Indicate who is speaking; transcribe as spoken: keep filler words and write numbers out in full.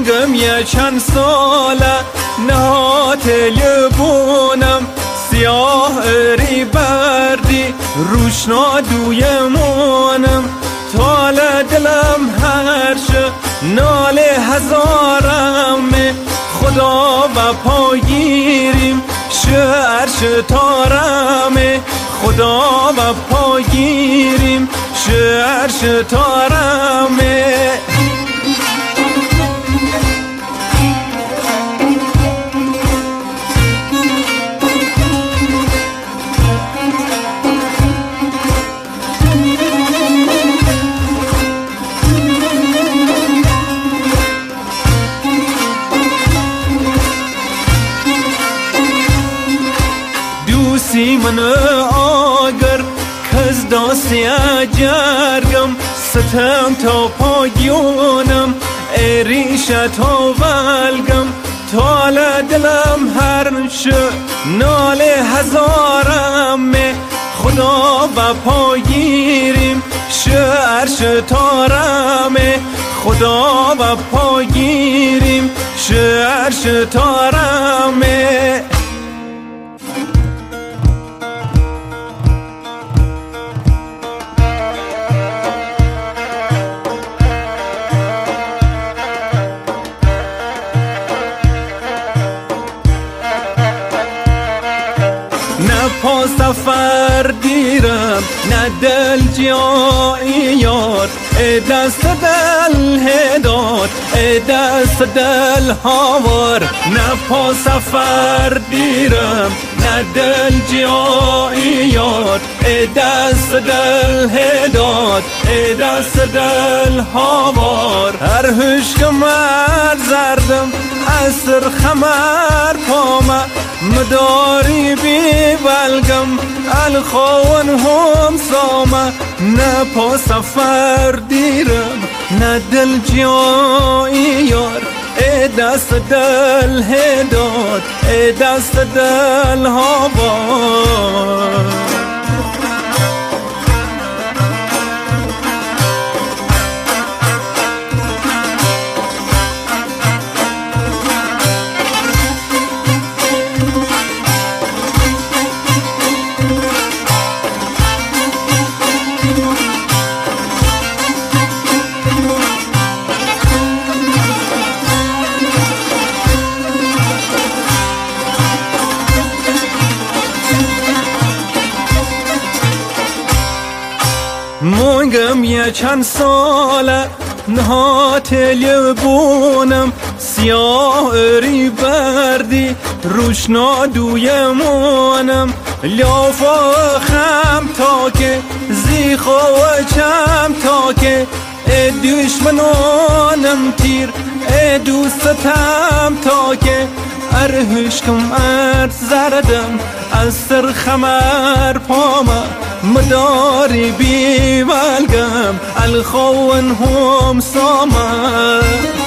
Speaker 1: مونگم یه چند ساله نهات لبونم سیاه اری بردی روشنا دویمونم تال دلم هرشه نال هزارم خدا و پاگیریم شعرش تارم خدا و پاگیریم شعرش تارم دوسی من آگر کز داستی جرگم ستم تا پاگیونم ایریشه تا ولگم تال دلم هرشه نال هزارم خدا و پاگیریم شعرش تارم خدا و پاگیریم شعرش تارم نه پا سفر دیرم نه دل جایی یاد ای دست دل هداد ای دست دل هاور نه پا سفر دیرم نه دل جایی یاد ای دست دل هداد ای دست دل هاور هر هشکم زردم اثر خمر پامه مداری بی بلگم الخوان هم سامه نه پا سفر دیرم نه دل جایی یار ای دست دل هداد ای دست دل هاوار مونگم یه چند ساله نهات لبونم سیاه اری بردی روشنا دویمونم لافا خم تا که زیخو و چم تا که ای دشمنانم تیر ای دوستم تا که ارهشکم ارد زردم از سر خمر پامه مداری بی بلگم الخوان هم سامه